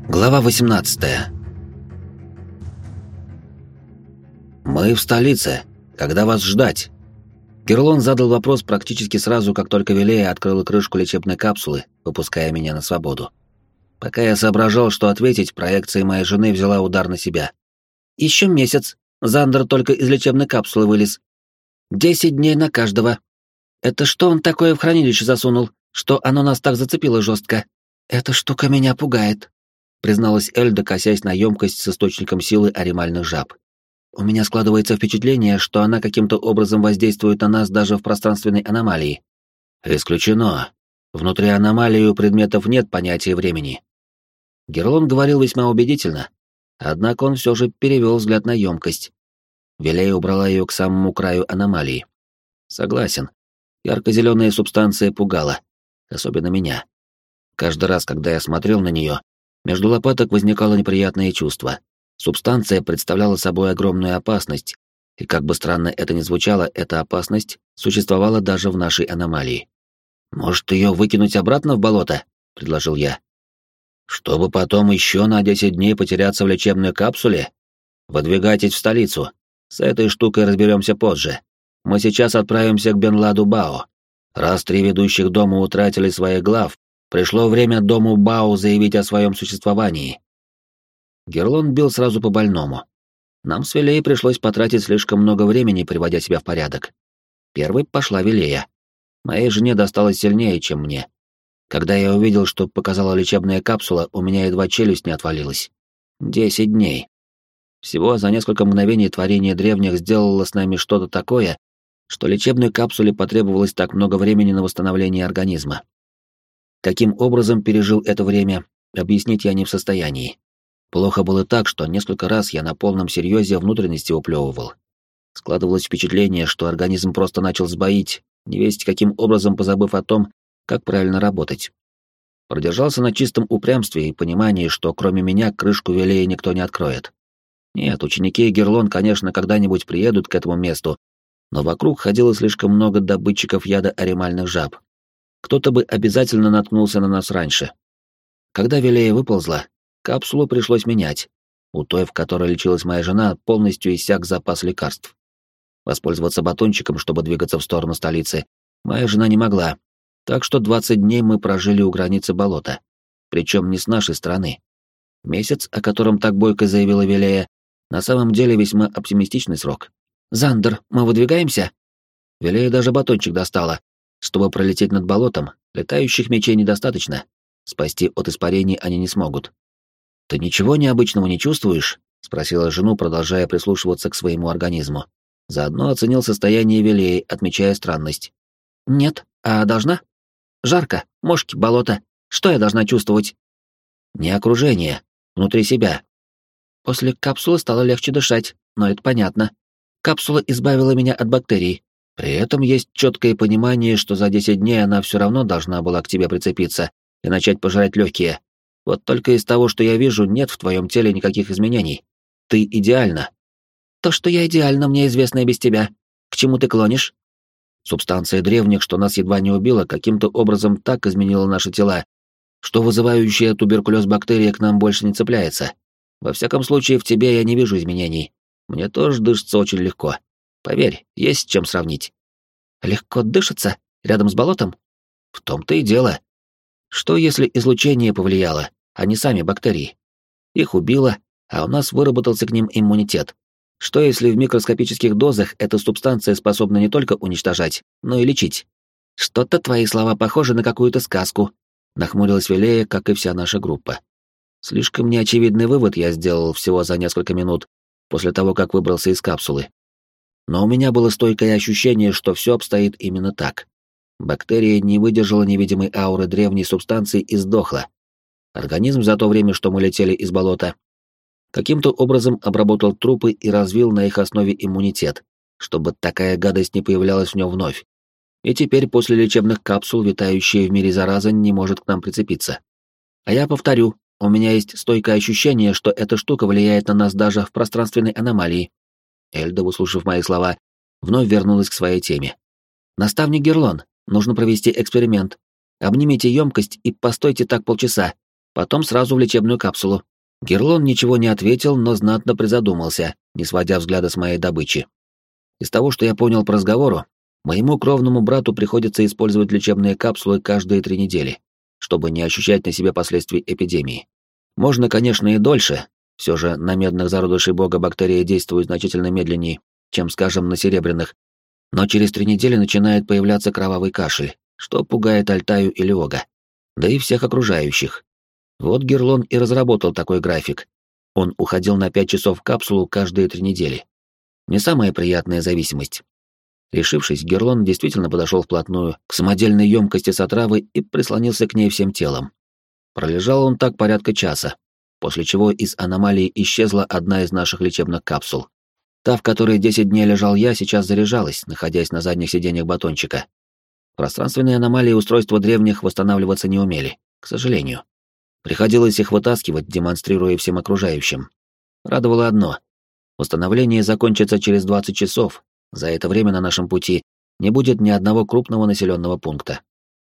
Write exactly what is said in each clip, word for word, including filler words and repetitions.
Глава восемнадцатая. «Мы в столице. Когда вас ждать?» Кирлон задал вопрос практически сразу, как только Вилея открыла крышку лечебной капсулы, выпуская меня на свободу. Пока я соображал, что ответить, проекция моей жены взяла удар на себя. «Еще месяц. Зандер только из лечебной капсулы вылез. Десять дней на каждого. Это что он такое в хранилище засунул, что оно нас так зацепило жестко? Эта штука меня пугает», призналась Эльда, косясь на емкость с источником силы аримальных жаб. «У меня складывается впечатление, что она каким-то образом воздействует на нас даже в пространственной аномалии». «Исключено. Внутри аномалии у предметов нет понятия времени». Герлон говорил весьма убедительно, однако он все же перевел взгляд на емкость. Вилея убрала ее к самому краю аномалии. Согласен, ярко-зеленая субстанция пугала, особенно меня. Каждый раз, когда я смотрел на нее, между лопаток возникало неприятное чувство. Субстанция представляла собой огромную опасность, и как бы странно это ни звучало, эта опасность существовала даже в нашей аномалии. «Может, ее выкинуть обратно в болото?» — предложил я. «Чтобы потом еще на десять дней потеряться в лечебной капсуле? Выдвигайтесь в столицу. С этой штукой разберемся позже. Мы сейчас отправимся к Бенладу Бао. Раз три ведущих дома утратили своих глав, пришло время дому Бао заявить о своем существовании». Герлон бил сразу по больному. Нам с Вилеей пришлось потратить слишком много времени, приводя себя в порядок. Первой пошла Вилея. Моей жене досталось сильнее, чем мне. Когда я увидел, что показала лечебная капсула, у меня едва челюсть не отвалилась. Десять дней. Всего за несколько мгновений творение древних сделало с нами что-то такое, что лечебной капсуле потребовалось так много времени на восстановление организма. Каким образом пережил это время, объяснить я не в состоянии. Плохо было так, что несколько раз я на полном серьезе внутренности уплевывал. Складывалось впечатление, что организм просто начал сбоить, невесть каким образом позабыв о том, как правильно работать. Продержался на чистом упрямстве и понимании, что кроме меня крышку Вилея никто не откроет. Нет, ученики Герлон, конечно, когда-нибудь приедут к этому месту, но вокруг ходило слишком много добытчиков яда аримальных жаб. Кто-то бы обязательно наткнулся на нас раньше. Когда Вилея выползла, капсулу пришлось менять. У той, в которой лечилась моя жена, полностью иссяк запас лекарств. Воспользоваться батончиком, чтобы двигаться в сторону столицы, моя жена не могла, так что двадцать дней мы прожили у границы болота, причем не с нашей стороны. Месяц, о котором так бойко заявила Вилея, на самом деле весьма оптимистичный срок. «Зандер, мы выдвигаемся?» Вилея даже батончик достала. Чтобы пролететь над болотом, летающих мечей недостаточно. Спасти от испарений они не смогут. «Ты ничего необычного не чувствуешь?» — спросила жену, продолжая прислушиваться к своему организму. Заодно оценил состояние Вилеи, отмечая странность. «Нет, а должна? Жарко, мошки, болото. Что я должна чувствовать?» «Не окружение, внутри себя». После капсулы стало легче дышать, но это понятно. Капсула избавила меня от бактерий. При этом есть четкое понимание, что за десять дней она все равно должна была к тебе прицепиться и начать пожирать легкие. Вот только из того, что я вижу, нет в твоем теле никаких изменений. Ты идеальна. То, что я идеальна, мне известно и без тебя. К чему ты клонишь? Субстанция древних, что нас едва не убила, каким-то образом так изменила наши тела, что вызывающая туберкулез бактерия к нам больше не цепляется. Во всяком случае, в тебе я не вижу изменений. Мне тоже дышится очень легко. Поверь, есть с чем сравнить. Легко дышится? Рядом с болотом? В том-то и дело. Что если излучение повлияло, а не сами бактерии? Их убило, а у нас выработался к ним иммунитет. Что если в микроскопических дозах эта субстанция способна не только уничтожать, но и лечить? Что-то твои слова похожи на какую-то сказку. Нахмурилась Вилея, как и вся наша группа. Слишком неочевидный вывод я сделал всего за несколько минут после того, как выбрался из капсулы. Но у меня было стойкое ощущение, что все обстоит именно так. Бактерия не выдержала невидимой ауры древней субстанции и сдохла. Организм за то время, что мы летели из болота, каким-то образом обработал трупы и развил на их основе иммунитет, чтобы такая гадость не появлялась в нем вновь. И теперь после лечебных капсул, витающая в мире зараза, не может к нам прицепиться. А я повторю, у меня есть стойкое ощущение, что эта штука влияет на нас даже в пространственной аномалии. Эльда, услышав мои слова, вновь вернулась к своей теме. «Наставник Герлон, нужно провести эксперимент. Обнимите емкость и постойте так полчаса. потом сразу в лечебную капсулу». Герлон ничего не ответил, но знатно призадумался, не сводя взгляда с моей добычи. Из того, что я понял по разговору, моему кровному брату приходится использовать лечебные капсулы каждые три недели, чтобы не ощущать на себе последствий эпидемии. Можно, конечно, и дольше, все же на медных зародышей бога бактерии действуют значительно медленнее, чем, скажем, на серебряных, но через три недели начинает появляться кровавый кашель, что пугает Альтаю и Леога, да и всех окружающих. Вот Герлон и разработал такой график. Он уходил на пять часов в капсулу каждые три недели. Не самая приятная зависимость. Решившись, Герлон действительно подошел вплотную к самодельной емкости с отравой и прислонился к ней всем телом. Пролежал он так порядка часа, после чего из аномалии исчезла одна из наших лечебных капсул. Та, в которой десять дней лежал я, сейчас заряжалась, находясь на задних сиденьях батончика. Пространственные аномалии устройства древних восстанавливаться не умели, к сожалению. Приходилось их вытаскивать, демонстрируя всем окружающим. Радовало одно. Восстановление закончится через двадцать часов. За это время на нашем пути не будет ни одного крупного населенного пункта.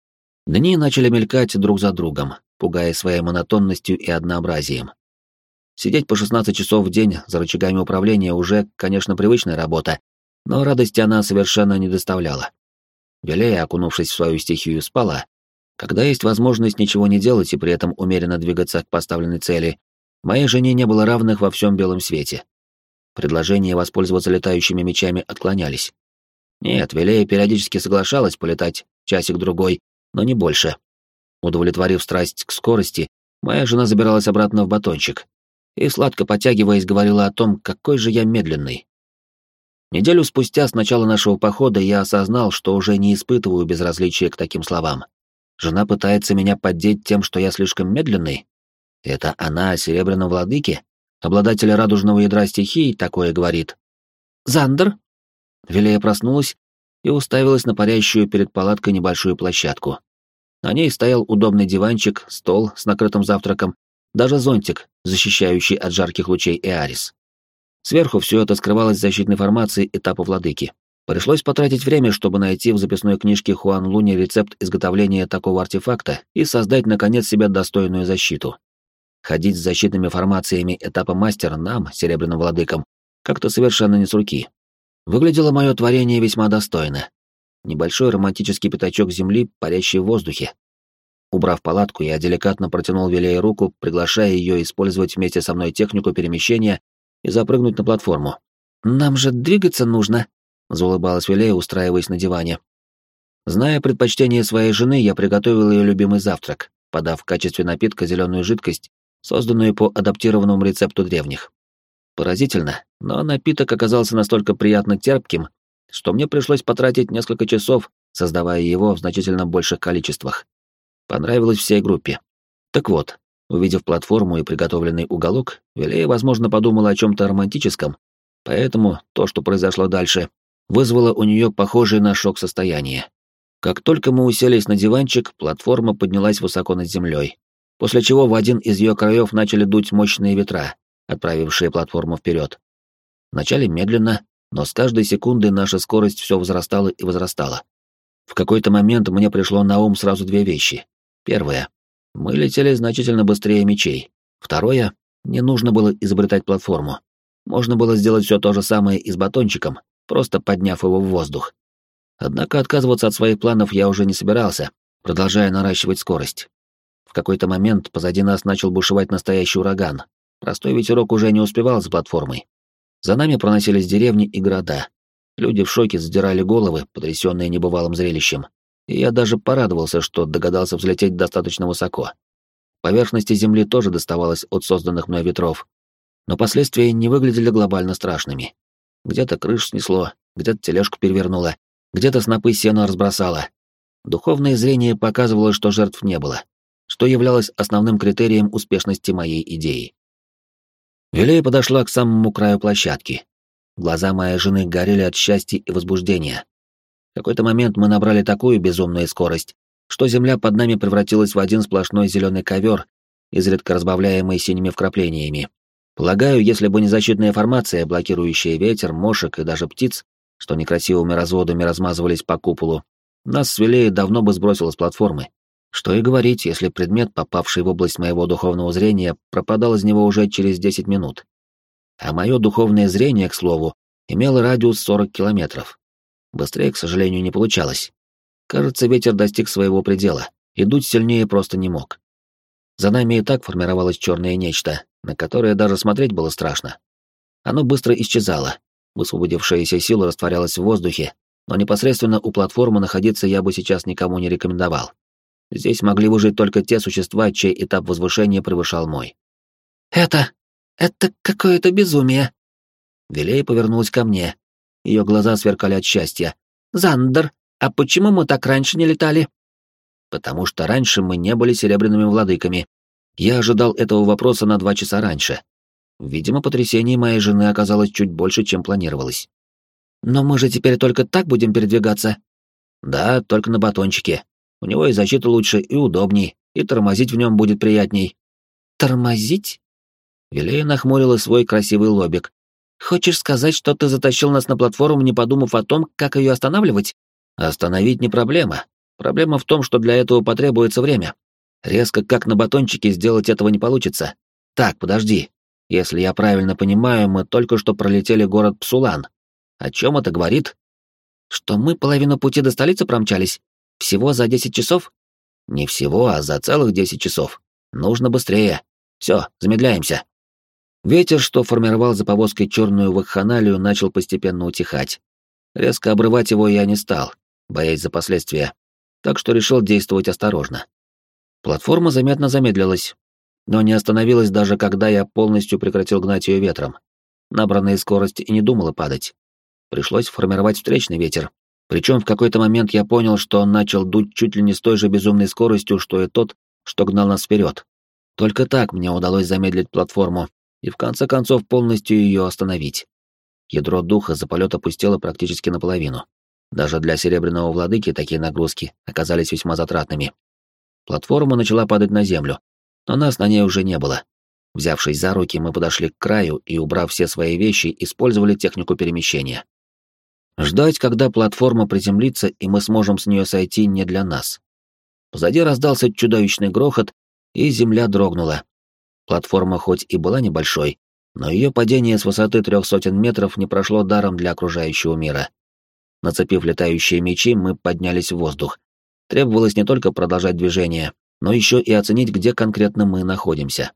Дни начали мелькать друг за другом, пугая своей монотонностью и однообразием. Сидеть по шестнадцать часов в день за рычагами управления уже, конечно, привычная работа, но радости она совершенно не доставляла. Велея, окунувшись в свою стихию, спала. Когда есть возможность ничего не делать и при этом умеренно двигаться к поставленной цели, моей жене не было равных во всем белом свете. Предложения воспользоваться летающими мечами отклонялись. Нет, Велея периодически соглашалась полетать часик-другой, но не больше. Удовлетворив страсть к скорости, моя жена забиралась обратно в батончик и, сладко потягиваясь, говорила о том, какой же я медленный. Неделю спустя с начала нашего похода я осознал, что уже не испытываю безразличия к таким словам. Жена пытается меня поддеть тем, что я слишком медленный. Это она о Серебряном Владыке, обладателя радужного ядра стихий, такое говорит. «Зандер?» Велея проснулась и уставилась на парящую перед палаткой небольшую площадку. На ней стоял удобный диванчик, стол с накрытым завтраком, даже зонтик, защищающий от жарких лучей Эарис. Сверху все это скрывалось защитной формацией этапа владыки. Пришлось потратить время, чтобы найти в записной книжке Хуан Луни рецепт изготовления такого артефакта и создать, наконец, себе достойную защиту. Ходить с защитными формациями этапа мастера нам, Серебряным Владыкам, как-то совершенно не с руки. Выглядело мое творение весьма достойно. Небольшой романтический пятачок земли, парящий в воздухе. Убрав палатку, я деликатно протянул Велее руку, приглашая ее использовать вместе со мной технику перемещения и запрыгнуть на платформу. «Нам же двигаться нужно», — заулыбалась Велея, устраиваясь на диване. Зная предпочтение своей жены, я приготовил ее любимый завтрак, подав в качестве напитка зеленую жидкость, созданную по адаптированному рецепту древних. Поразительно, но напиток оказался настолько приятно терпким, что мне пришлось потратить несколько часов, создавая его в значительно больших количествах. Понравилось всей группе. Так вот, увидев платформу и приготовленный уголок, Велея, возможно, подумала о чем-то романтическом, поэтому то, что произошло дальше, вызвало у нее похожее на шок состояние. Как только мы уселись на диванчик, платформа поднялась высоко над землей, после чего в один из ее краев начали дуть мощные ветра, отправившие платформу вперед. Вначале медленно, но с каждой секундой наша скорость все возрастала и возрастала. В какой-то момент мне пришло на ум сразу две вещи. Первое. Мы летели значительно быстрее мечей. Второе. Не нужно было изобретать платформу. Можно было сделать все то же самое и с батончиком, просто подняв его в воздух. Однако отказываться от своих планов я уже не собирался, продолжая наращивать скорость. В какой-то момент позади нас начал бушевать настоящий ураган. Простой ветерок уже не успевал с платформой. За нами проносились деревни и города. Люди в шоке задирали головы, потрясенные небывалым зрелищем. И я даже порадовался, что догадался взлететь достаточно высоко. Поверхности земли тоже доставалось от созданных мной ветров. Но последствия не выглядели глобально страшными. Где-то крышу снесло, где-то тележку перевернуло, где-то снопы сена разбросало. Духовное зрение показывало, что жертв не было, что являлось основным критерием успешности моей идеи. Велея подошла к самому краю площадки. Глаза моей жены горели от счастья и возбуждения. В какой-то момент мы набрали такую безумную скорость, что земля под нами превратилась в один сплошной зеленый ковер, изредка разбавляемый синими вкраплениями. Полагаю, если бы не защитная формация, блокирующая ветер, мошек и даже птиц, что некрасивыми разводами размазывались по куполу, нас с Велеей давно бы сбросило с платформы. Что и говорить, если предмет, попавший в область моего духовного зрения, пропадал из него уже через десять минут. А мое духовное зрение, к слову, имело радиус сорок километров. Быстрее, к сожалению, не получалось. Кажется, ветер достиг своего предела, и дуть сильнее просто не мог. За нами и так формировалось черное нечто, на которое даже смотреть было страшно. Оно быстро исчезало, высвободившаяся сила растворялась в воздухе, но непосредственно у платформы находиться я бы сейчас никому не рекомендовал. Здесь могли выжить только те существа, чей этап возвышения превышал мой. «Это... это какое-то безумие!» Вилея повернулась ко мне. Ее глаза сверкали от счастья. «Зандер, а почему мы так раньше не летали?» «Потому что раньше мы не были серебряными владыками. Я ожидал этого вопроса на два часа раньше. Видимо, потрясение моей жены оказалось чуть больше, чем планировалось». «Но мы же теперь только так будем передвигаться?» «Да, только на батончике. У него и защита лучше, и удобней, и тормозить в нем будет приятней». «Тормозить?» Вилея нахмурила свой красивый лобик. «Хочешь сказать, что ты затащил нас на платформу, не подумав о том, как ее останавливать?» «Остановить не проблема. Проблема в том, что для этого потребуется время. Резко, как на батончике, сделать этого не получится. Так, подожди. Если я правильно понимаю, мы только что пролетели город Псулан. О чем это говорит?» «Что мы половину пути до столицы промчались? Всего за десять часов?» «Не всего, а за целых десять часов. Нужно быстрее. Все, замедляемся». Ветер, что формировал за повозкой черную вакханалию, начал постепенно утихать. Резко обрывать его я не стал, боясь за последствия, так что решил действовать осторожно. Платформа заметно замедлилась, но не остановилась даже когда я полностью прекратил гнать ее ветром. Набранная скорость и не думала падать. Пришлось формировать встречный ветер, причем в какой-то момент я понял, что он начал дуть чуть ли не с той же безумной скоростью, что и тот, что гнал нас вперед. Только так мне удалось замедлить платформу и в конце концов полностью ее остановить. Ядро духа за полет опустело практически наполовину. Даже для серебряного владыки такие нагрузки оказались весьма затратными. Платформа начала падать на землю, но нас на ней уже не было. Взявшись за руки, мы подошли к краю и, убрав все свои вещи, использовали технику перемещения. Ждать, когда платформа приземлится, и мы сможем с нее сойти, не для нас. Позади раздался чудовищный грохот, и земля дрогнула. Платформа хоть и была небольшой, но ее падение с высоты трех сотен метров не прошло даром для окружающего мира. Нацепив летающие мечи, мы поднялись в воздух. Требовалось не только продолжать движение, но еще и оценить, где конкретно мы находимся.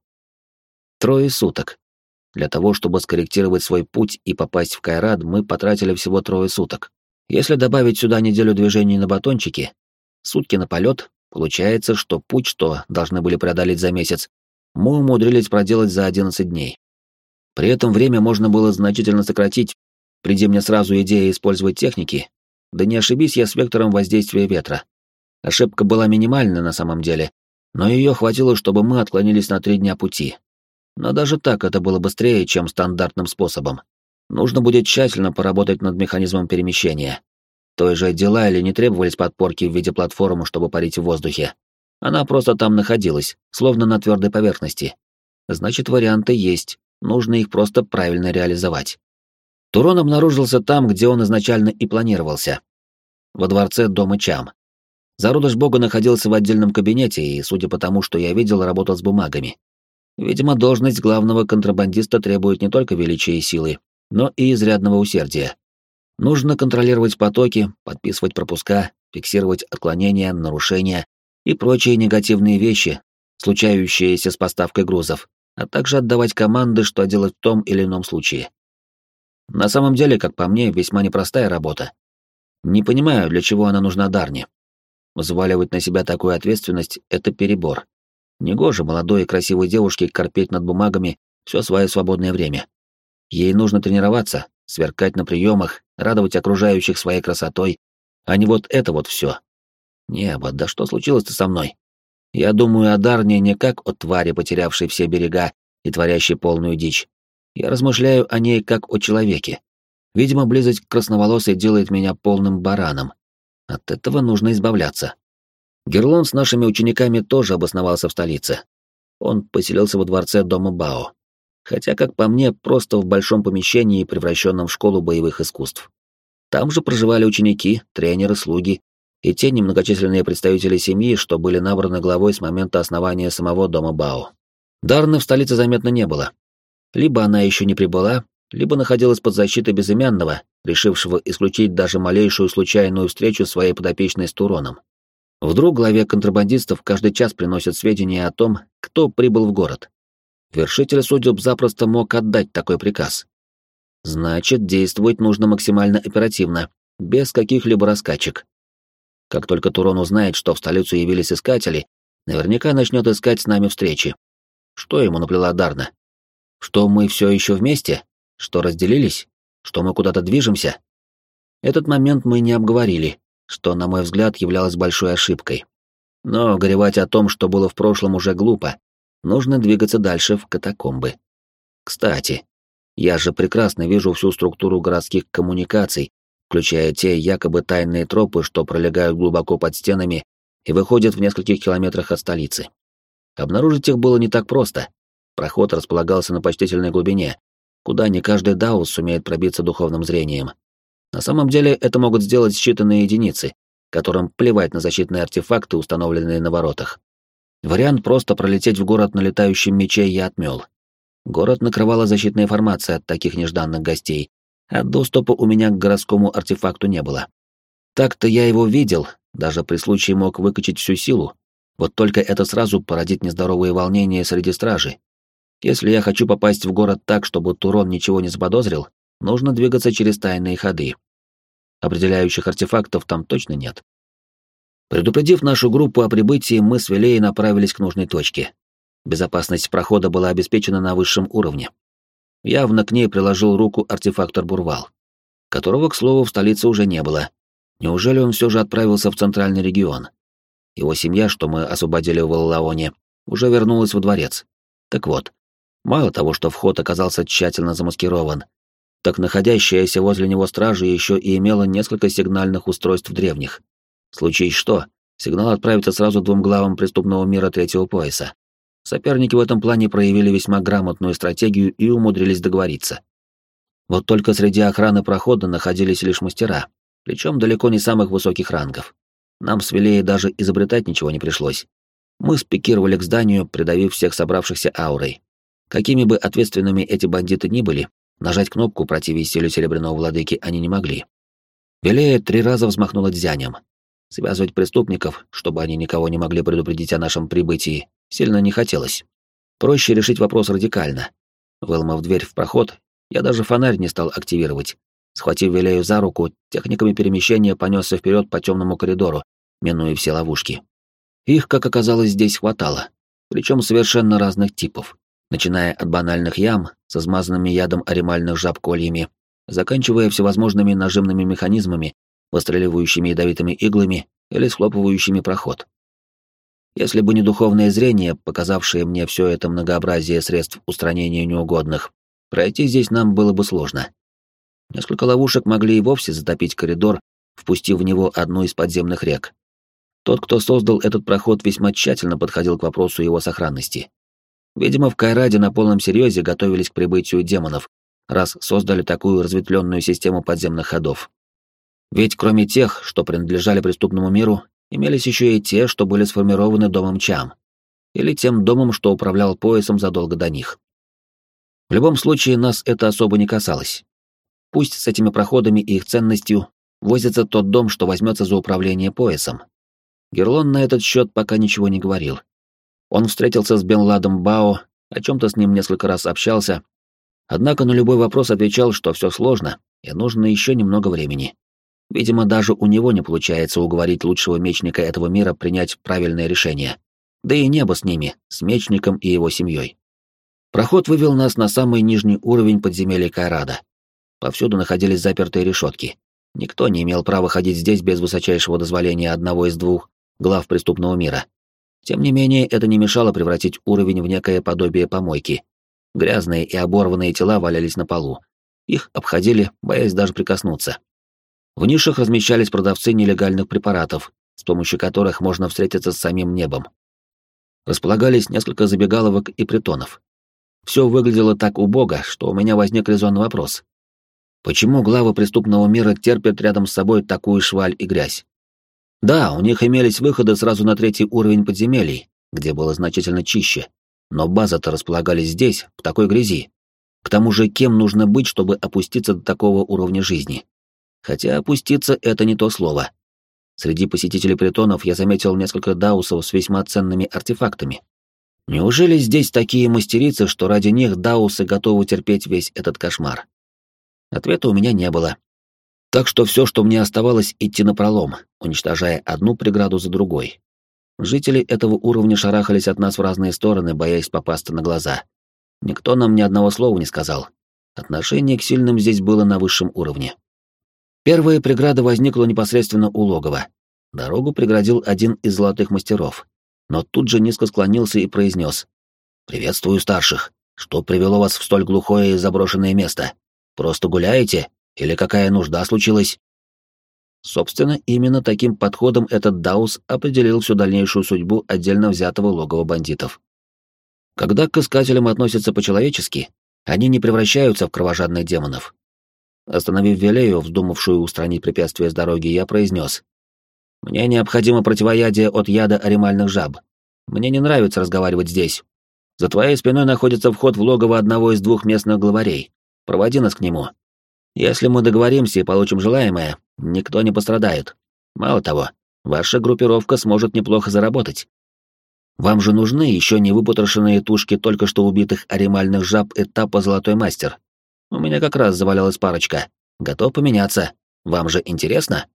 Трое суток. Для того, чтобы скорректировать свой путь и попасть в Кайрат, мы потратили всего трое суток. Если добавить сюда неделю движений на батончике, сутки на полет, получается, что путь, что должны были преодолеть за месяц, мы умудрились проделать за одиннадцать дней. При этом время можно было значительно сократить, приди мне сразу идея использовать техники, да не ошибись я с вектором воздействия ветра. Ошибка была минимальна на самом деле, но ее хватило, чтобы мы отклонились на три дня пути. Но даже так это было быстрее, чем стандартным способом. Нужно будет тщательно поработать над механизмом перемещения. Той же Дилайле не требовались подпорки в виде платформы, чтобы парить в воздухе. Она просто там находилась, словно на твердой поверхности. Значит, варианты есть, нужно их просто правильно реализовать. Турон обнаружился там, где он изначально и планировался. Во дворце дома Чам. Зародыш бога находился в отдельном кабинете и, судя по тому, что я видел, работал с бумагами. Видимо, должность главного контрабандиста требует не только величия и силы, но и изрядного усердия. Нужно контролировать потоки, подписывать пропуска, фиксировать отклонения, нарушения и прочие негативные вещи, случающиеся с поставкой грузов, а также отдавать команды, что делать в том или ином случае. На самом деле, как по мне, весьма непростая работа. Не понимаю, для чего она нужна Дарне. Взваливать на себя такую ответственность — это перебор. Негоже молодой и красивой девушке корпеть над бумагами все свое свободное время. Ей нужно тренироваться, сверкать на приемах, радовать окружающих своей красотой, а не вот это вот все. Небо, да что случилось-то со мной? Я думаю о Дарне не как о твари, потерявшей все берега и творящей полную дичь. Я размышляю о ней как о человеке. Видимо, близость к красноволосой делает меня полным бараном. От этого нужно избавляться. Герлон с нашими учениками тоже обосновался в столице. Он поселился во дворце дома Бао. Хотя, как по мне, просто в большом помещении, превращенном в школу боевых искусств. Там же проживали ученики, тренеры, слуги и те немногочисленные представители семьи, что были набраны главой с момента основания самого дома Бао. Дарны в столице заметно не было. Либо она еще не прибыла, либо находилась под защитой безымянного, решившего исключить даже малейшую случайную встречу своей подопечной с Туроном. Вдруг главе контрабандистов каждый час приносят сведения о том, кто прибыл в город. Вершитель судеб запросто мог отдать такой приказ. Значит, действовать нужно максимально оперативно, без каких-либо раскачек. Как только Турон узнает, что в столицу явились искатели, наверняка начнет искать с нами встречи. Что ему наплела Дарна? Что мы все еще вместе? Что разделились? Что мы куда-то движемся? Этот момент мы не обговорили, что, на мой взгляд, являлось большой ошибкой. Но горевать о том, что было в прошлом, уже глупо. Нужно двигаться дальше в катакомбы. Кстати, я же прекрасно вижу всю структуру городских коммуникаций, включая те якобы тайные тропы, что пролегают глубоко под стенами и выходят в нескольких километрах от столицы. Обнаружить их было не так просто. Проход располагался на почтительной глубине, куда не каждый даус сумеет пробиться духовным зрением. На самом деле это могут сделать считанные единицы, которым плевать на защитные артефакты, установленные на воротах. Вариант просто пролететь в город на летающем мече я отмел. Город накрывала защитная формация от таких нежданных гостей, а доступа у меня к городскому артефакту не было. Так-то я его видел, даже при случае мог выкачать всю силу, вот только это сразу породит нездоровые волнения среди стражи. Если я хочу попасть в город так, чтобы Турон ничего не заподозрил, нужно двигаться через тайные ходы. Определяющих артефактов там точно нет. Предупредив нашу группу о прибытии, мы с Вилеей направились к нужной точке. Безопасность прохода была обеспечена на высшем уровне. Явно к ней приложил руку артефактор Бурвал, которого, к слову, в столице уже не было. Неужели он все же отправился в центральный регион? Его семья, что мы освободили в Валлаоне, уже вернулась во дворец. Так вот, мало того, что вход оказался тщательно замаскирован, так находящаяся возле него стража еще и имела несколько сигнальных устройств древних. Случись что, сигнал отправится сразу двум главам преступного мира третьего пояса. Соперники в этом плане проявили весьма грамотную стратегию и умудрились договориться. Вот только среди охраны прохода находились лишь мастера, причем далеко не самых высоких рангов. Нам с Вилеей даже изобретать ничего не пришлось. Мы спикировали к зданию, придавив всех собравшихся аурой. Какими бы ответственными эти бандиты ни были, нажать кнопку против силе Серебряного Владыки они не могли. Вилея три раза взмахнула дзянем. Связывать преступников, чтобы они никого не могли предупредить о нашем прибытии, сильно не хотелось. Проще решить вопрос радикально. Выломав дверь в проход, я даже фонарь не стал активировать. Схватив Вилею за руку, техниками перемещения понесся вперед по темному коридору, минуя все ловушки. Их, как оказалось, здесь хватало, причем совершенно разных типов, начиная от банальных ям с измазанными ядом аримальных жаб кольями, заканчивая всевозможными нажимными механизмами, выстреливающими ядовитыми иглами или схлопывающими проход. Если бы не духовное зрение, показавшее мне все это многообразие средств устранения неугодных, пройти здесь нам было бы сложно. Несколько ловушек могли и вовсе затопить коридор, впустив в него одну из подземных рек. Тот, кто создал этот проход, весьма тщательно подходил к вопросу его сохранности. Видимо, в Кайраде на полном серьезе готовились к прибытию демонов, раз создали такую разветвленную систему подземных ходов. Ведь кроме тех, что принадлежали преступному миру, имелись еще и те, что были сформированы домом Чам, или тем домом, что управлял поясом задолго до них. В любом случае, нас это особо не касалось. Пусть с этими проходами и их ценностью возится тот дом, что возьмется за управление поясом. Герлон на этот счет пока ничего не говорил. Он встретился с Бенладом Бао, о чем-то с ним несколько раз общался, однако на любой вопрос отвечал, что все сложно и нужно еще немного времени. Видимо, даже у него не получается уговорить лучшего мечника этого мира принять правильное решение. Да и небо с ними, с мечником и его семьей. Проход вывел нас на самый нижний уровень подземелья Кайрада. Повсюду находились запертые решетки. Никто не имел права ходить здесь без высочайшего дозволения одного из двух глав преступного мира. Тем не менее, это не мешало превратить уровень в некое подобие помойки. Грязные и оборванные тела валялись на полу. Их обходили, боясь даже прикоснуться. В нишах размещались продавцы нелегальных препаратов, с помощью которых можно встретиться с самим небом. Располагались несколько забегаловок и притонов. Все выглядело так убого, что у меня возник резонный вопрос. Почему главы преступного мира терпят рядом с собой такую шваль и грязь? Да, у них имелись выходы сразу на третий уровень подземелий, где было значительно чище, но базы-то располагались здесь, в такой грязи. К тому же, кем нужно быть, чтобы опуститься до такого уровня жизни? Хотя опуститься — это не то слово. Среди посетителей притонов я заметил несколько даусов с весьма ценными артефактами. Неужели здесь такие мастерицы, что ради них даусы готовы терпеть весь этот кошмар? Ответа у меня не было. Так что все, что мне оставалось, идти напролом, уничтожая одну преграду за другой. Жители этого уровня шарахались от нас в разные стороны, боясь попасться на глаза. Никто нам ни одного слова не сказал. Отношение к сильным здесь было на высшем уровне. Первая преграда возникла непосредственно у логова. Дорогу преградил один из золотых мастеров, но тут же низко склонился и произнес: «Приветствую старших. Что привело вас в столь глухое и заброшенное место? Просто гуляете? Или какая нужда случилась?» Собственно, именно таким подходом этот даус определил всю дальнейшую судьбу отдельно взятого логова бандитов. Когда к искателям относятся по-человечески, они не превращаются в кровожадных демонов. Остановив Велею, вздумавшую устранить препятствие с дороги, я произнес: «Мне необходимо противоядие от яда аримальных жаб. Мне не нравится разговаривать здесь. За твоей спиной находится вход в логово одного из двух местных главарей. Проводи нас к нему. Если мы договоримся и получим желаемое, никто не пострадает. Мало того, ваша группировка сможет неплохо заработать. Вам же нужны еще не выпотрошенные тушки только что убитых аримальных жаб этапа «Золотой мастер». У меня как раз завалялась парочка. Готов поменяться. Вам же интересно?»